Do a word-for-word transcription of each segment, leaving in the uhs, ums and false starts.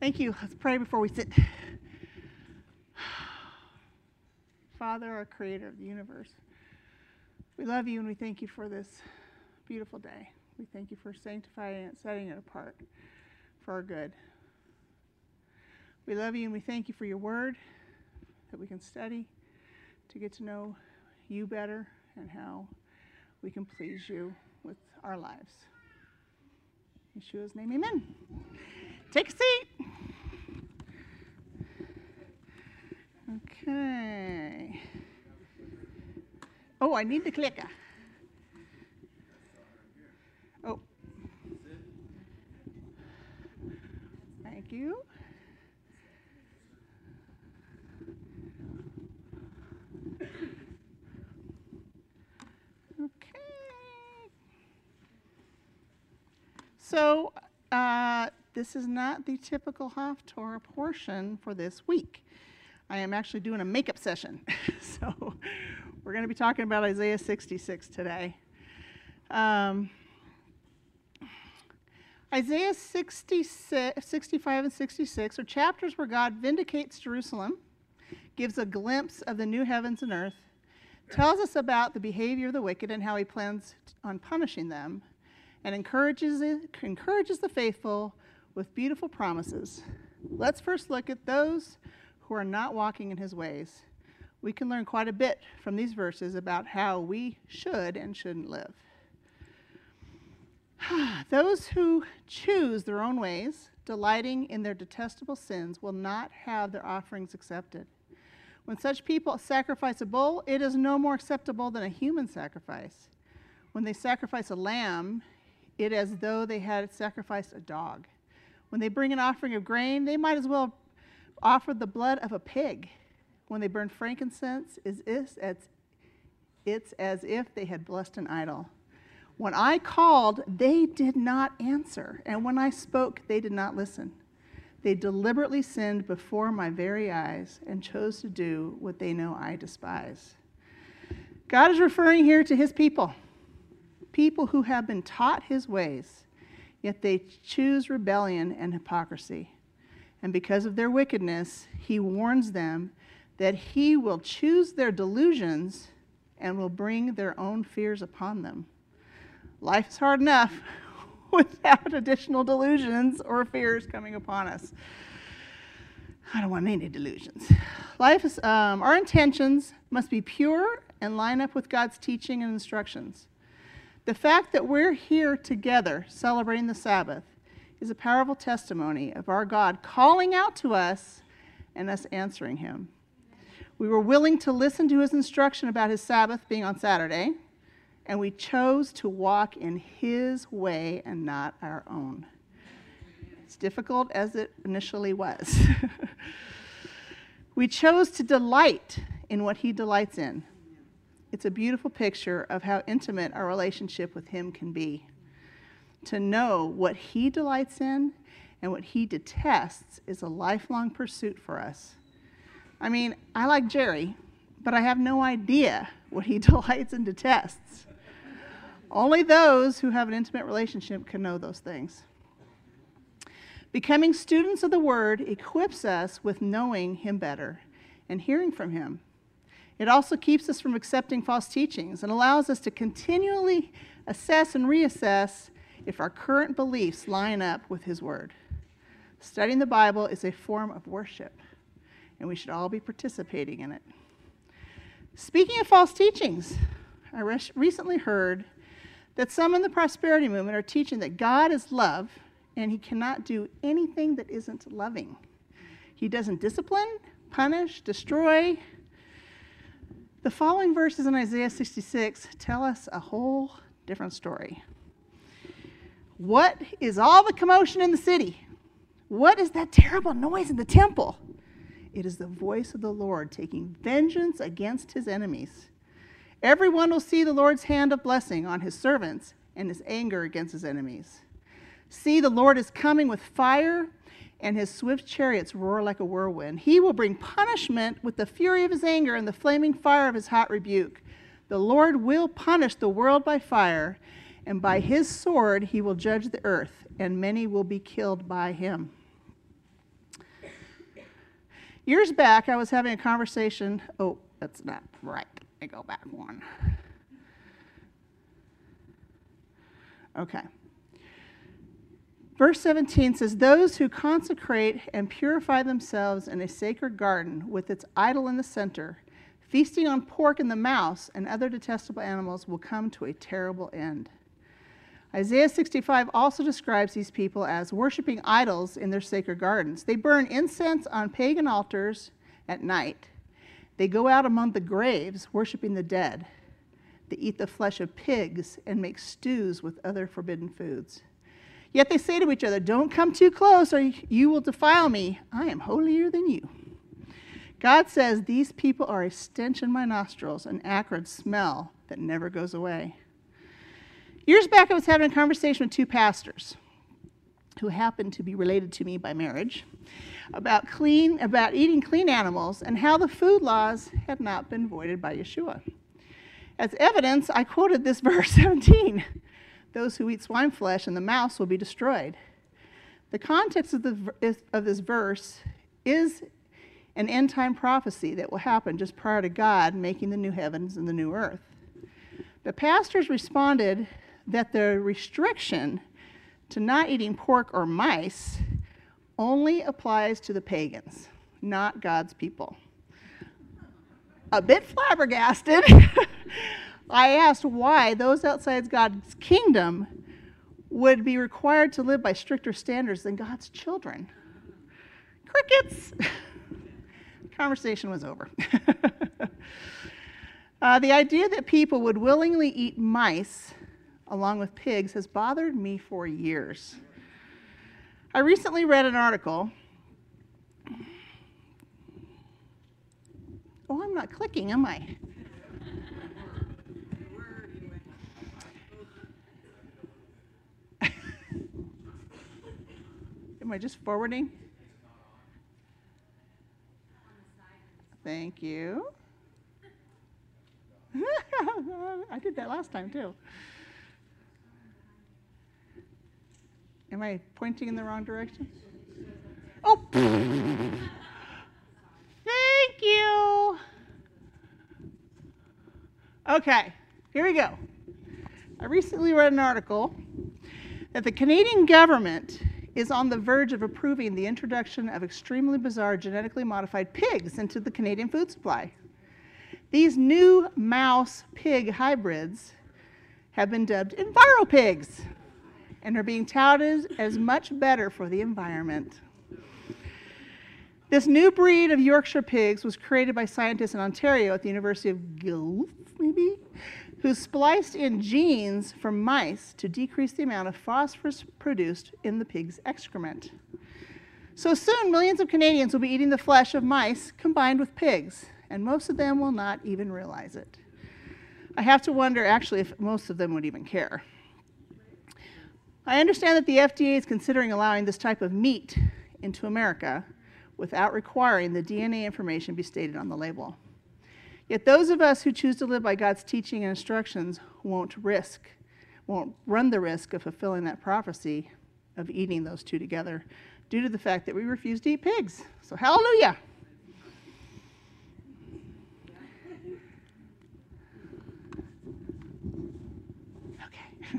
Thank you. Let's pray before we sit. Father, our creator of the universe, we love you and we thank you for this beautiful day. We thank you for sanctifying it, setting it apart for our good. We love you and we thank you for your word that we can study to get to know you better and how we can please you with our lives. In Yeshua's name, amen. Take a seat. Okay. Oh, I need the clicker. Oh. Thank you. Okay. So, uh, this is not the typical Haftorah portion for this week. I am actually doing a makeup session. So we're going to be talking about Isaiah sixty-six today. Um, Isaiah sixty-six, sixty-five and sixty-six are chapters where God vindicates Jerusalem, gives a glimpse of the new heavens and earth, tells us about the behavior of the wicked and how he plans on punishing them, and encourages, encourages the faithful with beautiful promises. Let's first look at those who are not walking in his ways. We can learn quite a bit from these verses about how we should and shouldn't live. Those who choose their own ways, delighting in their detestable sins, will not have their offerings accepted. When such people sacrifice a bull, it is no more acceptable than a human sacrifice. When they sacrifice a lamb, it is as though they had sacrificed a dog. When they bring an offering of grain, they might as well offer the blood of a pig. When they burn frankincense, it's as if they had blessed an idol. When I called, they did not answer, and when I spoke, they did not listen. They deliberately sinned before my very eyes and chose to do what they know I despise. God is referring here to his people, people who have been taught his ways, yet they choose rebellion and hypocrisy. And because of their wickedness, he warns them that he will choose their delusions and will bring their own fears upon them. Life is hard enough without additional delusions or fears coming upon us. I don't want any delusions. Life is, um, our intentions must be pure and line up with God's teaching and instructions. The fact that we're here together celebrating the Sabbath is a powerful testimony of our God calling out to us and us answering him. We were willing to listen to his instruction about his Sabbath being on Saturday, and we chose to walk in his way and not our own. As difficult as it initially was. We chose to delight in what he delights in. It's a beautiful picture of how intimate our relationship with him can be. To know what he delights in and what he detests is a lifelong pursuit for us. I mean, I like Jerry, but I have no idea what he delights and detests. Only those who have an intimate relationship can know those things. Becoming students of the Word equips us with knowing him better and hearing from him. It also keeps us from accepting false teachings and allows us to continually assess and reassess if our current beliefs line up with his Word. Studying the Bible is a form of worship, and we should all be participating in it. Speaking of false teachings, I re- recently heard that some in the prosperity movement are teaching that God is love, and he cannot do anything that isn't loving. He doesn't discipline, punish, destroy. The following verses in Isaiah sixty-six tell us a whole different story. What is all the commotion in the city? What is that terrible noise in the temple? It is the voice of the Lord taking vengeance against his enemies. Everyone will see the Lord's hand of blessing on his servants and his anger against his enemies. See, the Lord is coming with fire, and his swift chariots roar like a whirlwind. He will bring punishment with the fury of his anger and the flaming fire of his hot rebuke. The Lord will punish the world by fire, and by his sword he will judge the earth, and many will be killed by him. Years back, I was having a conversation. Oh, that's not right. I go back one. Okay. Verse seventeen says, those who consecrate and purify themselves in a sacred garden with its idol in the center, feasting on pork and the mouse and other detestable animals, will come to a terrible end. Isaiah sixty-five also describes these people as worshiping idols in their sacred gardens. They burn incense on pagan altars at night. They go out among the graves, worshiping the dead. They eat the flesh of pigs and make stews with other forbidden foods. Yet they say to each other, don't come too close or you will defile me. I am holier than you. God says these people are a stench in my nostrils, an acrid smell that never goes away. Years back, I was having a conversation with two pastors who happened to be related to me by marriage about clean, about eating clean animals and how the food laws had not been voided by Yeshua. As evidence, I quoted this verse seventeen. Those who eat swine flesh and the mouse will be destroyed. The context of, the, of this verse is an end-time prophecy that will happen just prior to God making the new heavens and the new earth. The pastors responded that the restriction to not eating pork or mice only applies to the pagans, not God's people. A bit flabbergasted, I asked why those outside God's kingdom would be required to live by stricter standards than God's children. Crickets! Conversation was over. uh, the idea that people would willingly eat mice along with pigs has bothered me for years. I recently read an article. Oh, I'm not clicking, am I? Am I just forwarding? Thank you. I did that last time too. Am I pointing in the wrong direction? Oh! Thank you. Okay, here we go. I recently read an article that the Canadian government is on the verge of approving the introduction of extremely bizarre genetically modified pigs into the Canadian food supply. These new mouse-pig hybrids have been dubbed EnviroPigs and are being touted as much better for the environment. This new breed of Yorkshire pigs was created by scientists in Ontario at the University of Guelph, maybe, who spliced in genes from mice to decrease the amount of phosphorus produced in the pig's excrement. So soon, millions of Canadians will be eating the flesh of mice combined with pigs, and most of them will not even realize it. I have to wonder, actually, if most of them would even care. I understand that the F D A is considering allowing this type of meat into America without requiring the D N A information be stated on the label. Yet those of us who choose to live by God's teaching and instructions won't risk, won't run the risk of fulfilling that prophecy of eating those two together due to the fact that we refuse to eat pigs. So hallelujah. Okay.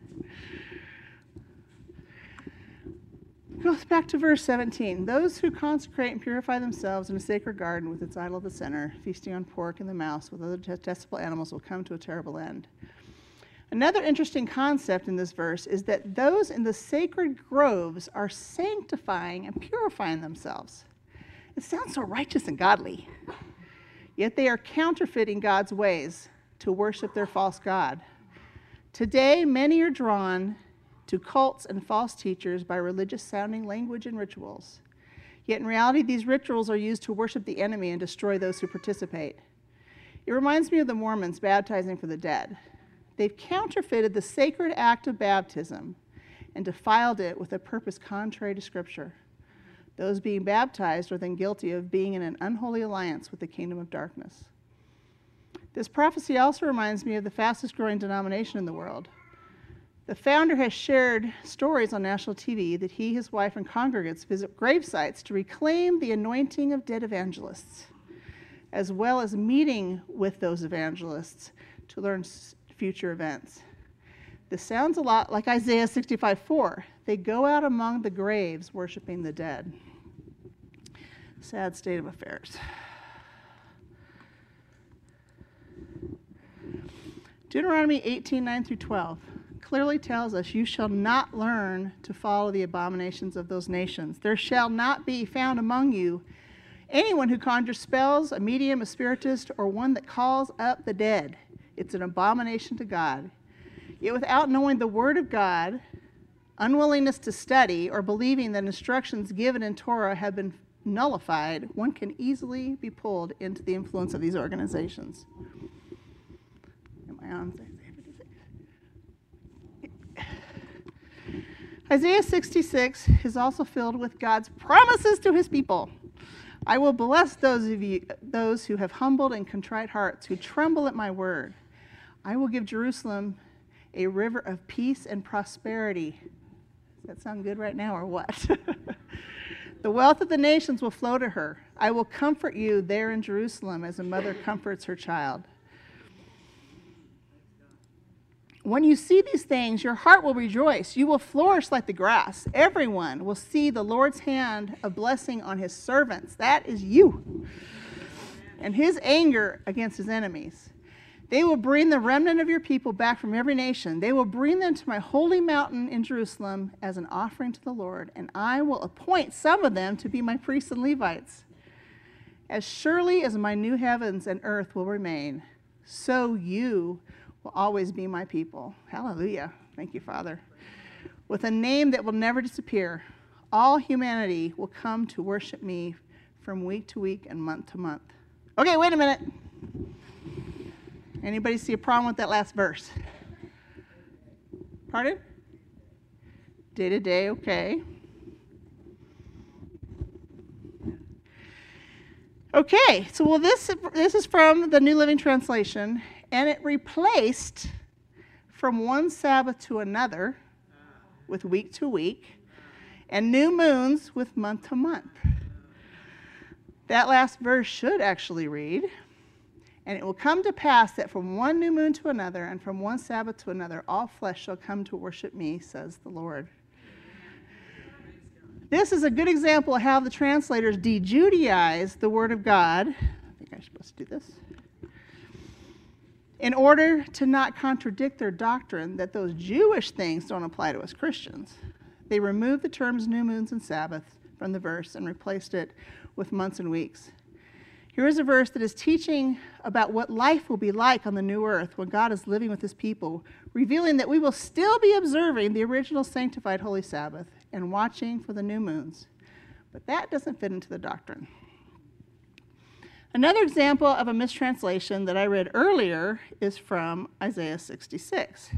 Goes back to verse seventeen. Those who consecrate and purify themselves in a sacred garden with its idol at the center, feasting on pork and the mouse with other detestable animals, will come to a terrible end. Another interesting concept in this verse is that those in the sacred groves are sanctifying and purifying themselves. It sounds so righteous and godly. Yet they are counterfeiting God's ways to worship their false god. Today, many are drawn to cults and false teachers by religious-sounding language and rituals. Yet in reality, these rituals are used to worship the enemy and destroy those who participate. It reminds me of the Mormons baptizing for the dead. They've counterfeited the sacred act of baptism and defiled it with a purpose contrary to Scripture. Those being baptized are then guilty of being in an unholy alliance with the kingdom of darkness. This prophecy also reminds me of the fastest-growing denomination in the world. The founder has shared stories on national T V that he, his wife, and congregants visit grave sites to reclaim the anointing of dead evangelists, as well as meeting with those evangelists to learn future events. This sounds a lot like Isaiah sixty-five four. They go out among the graves worshiping the dead. Sad state of affairs. Deuteronomy eighteen nine through twelve clearly tells us, you shall not learn to follow the abominations of those nations. There shall not be found among you anyone who conjures spells, a medium, a spiritist, or one that calls up the dead. It's an abomination to God. Yet without knowing the word of God, unwillingness to study, or believing that instructions given in Torah have been nullified, one can easily be pulled into the influence of these organizations. Am I on? Isaiah sixty-six is also filled with God's promises to his people. I will bless those of you, those who have humbled and contrite hearts, who tremble at my word. I will give Jerusalem a river of peace and prosperity. Does that sound good right now or what? The wealth of the nations will flow to her. I will comfort you there in Jerusalem as a mother comforts her child. When you see these things, your heart will rejoice. You will flourish like the grass. Everyone will see the Lord's hand of blessing on his servants. That is you. And his anger against his enemies. They will bring the remnant of your people back from every nation. They will bring them to my holy mountain in Jerusalem as an offering to the Lord, and I will appoint some of them to be my priests and Levites. As surely as my new heavens and earth will remain, so you will always be my people. Hallelujah. Thank you, Father. With a name that will never disappear, all humanity will come to worship me from week to week and month to month. Okay, wait a minute. Anybody see a problem with that last verse? Pardon? Day to day, okay. Okay, so well, this, this is from the New Living Translation, and it replaced from one Sabbath to another with week to week, and new moons with month to month. That last verse should actually read, and it will come to pass that from one new moon to another, and from one Sabbath to another, all flesh shall come to worship me, says the Lord. This is a good example of how the translators de-Judaize the Word of God. I think I'm supposed to do this. In order to not contradict their doctrine that those Jewish things don't apply to us Christians. They removed the terms new moons and Sabbath from the verse and replaced it with months and weeks. Here is a verse that is teaching about what life will be like on the new earth when God is living with his people, revealing that we will still be observing the original sanctified Holy Sabbath and watching for the new moons. But that doesn't fit into the doctrine. Another example of a mistranslation that I read earlier is from Isaiah sixty-six.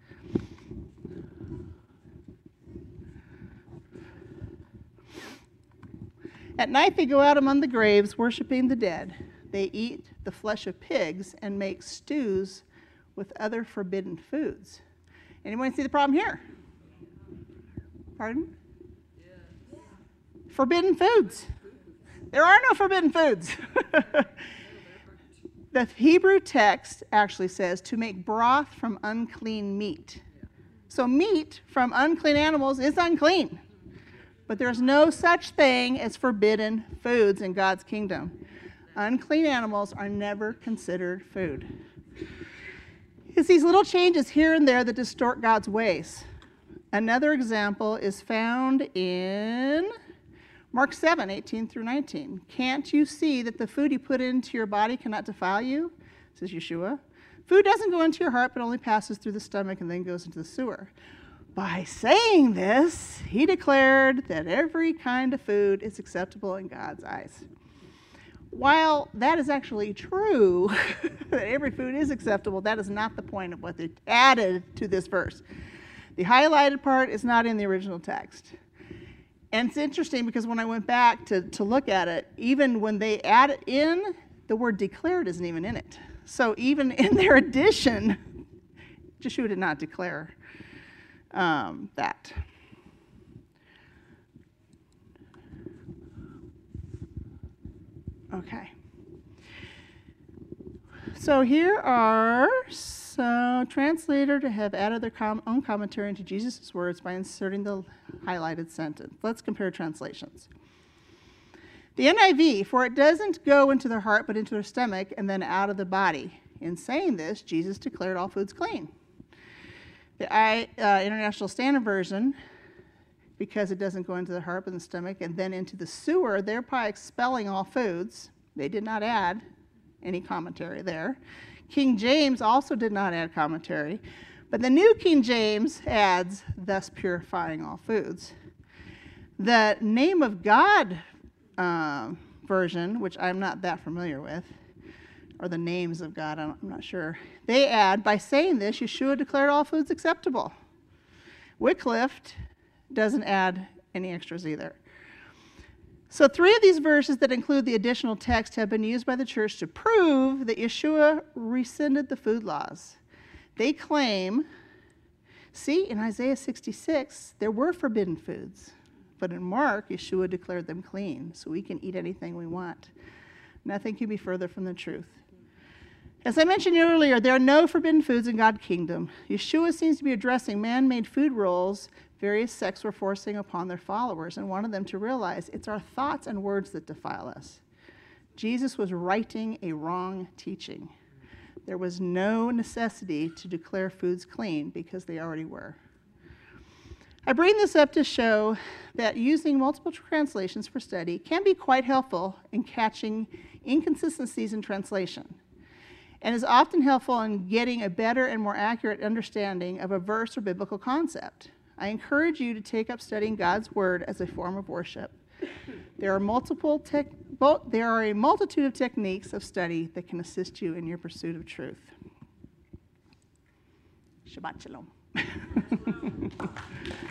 At night they go out among the graves, worshiping the dead. They eat the flesh of pigs and make stews with other forbidden foods. Anyone see the problem here? Pardon? Yeah. Forbidden foods. There are no forbidden foods. The Hebrew text actually says to make broth from unclean meat. So meat from unclean animals is unclean. But there's no such thing as forbidden foods in God's kingdom. Unclean animals are never considered food. It's these little changes here and there that distort God's ways. Another example is found in Mark seven, eighteen through nineteen. Can't you see that the food you put into your body cannot defile you? Says Yeshua. Food doesn't go into your heart, but only passes through the stomach and then goes into the sewer. By saying this, he declared that every kind of food is acceptable in God's eyes. While that is actually true, that every food is acceptable, that is not the point of what they added to this verse. The highlighted part is not in the original text. And it's interesting because when I went back to, to look at it, even when they add it in, the word declared isn't even in it. So even in their addition, Yeshua did not declare. um, that. Okay. So here are some translator to have added their com- own commentary into Jesus' words by inserting the highlighted sentence. Let's compare translations. The N I V, for it doesn't go into the heart but into the stomach and then out of the body. In saying this, Jesus declared all foods clean. The I, uh, International Standard Version, because it doesn't go into the heart but the stomach and then into the sewer, thereby expelling all foods. They did not add any commentary there. King James also did not add commentary, but the New King James adds, thus purifying all foods. The Name of God uh, version, which I'm not that familiar with, or the names of God, I'm not sure, they add, by saying this, Yeshua declared all foods acceptable. Wycliffe doesn't add any extras either. So three of these verses that include the additional text have been used by the church to prove that Yeshua rescinded the food laws. They claim, see, in Isaiah sixty-six, there were forbidden foods, but in Mark, Yeshua declared them clean, so we can eat anything we want. Nothing can be further from the truth. As I mentioned earlier, there are no forbidden foods in God's kingdom. Yeshua seems to be addressing man-made food rules various sects were forcing upon their followers and wanted them to realize it's our thoughts and words that defile us. Jesus was righting a wrong teaching. There was no necessity to declare foods clean because they already were. I bring this up to show that using multiple translations for study can be quite helpful in catching inconsistencies in translation, and is often helpful in getting a better and more accurate understanding of a verse or biblical concept. I encourage you to take up studying God's Word as a form of worship. There are multiple tech, there are a multitude of techniques of study that can assist you in your pursuit of truth. Shabbat shalom.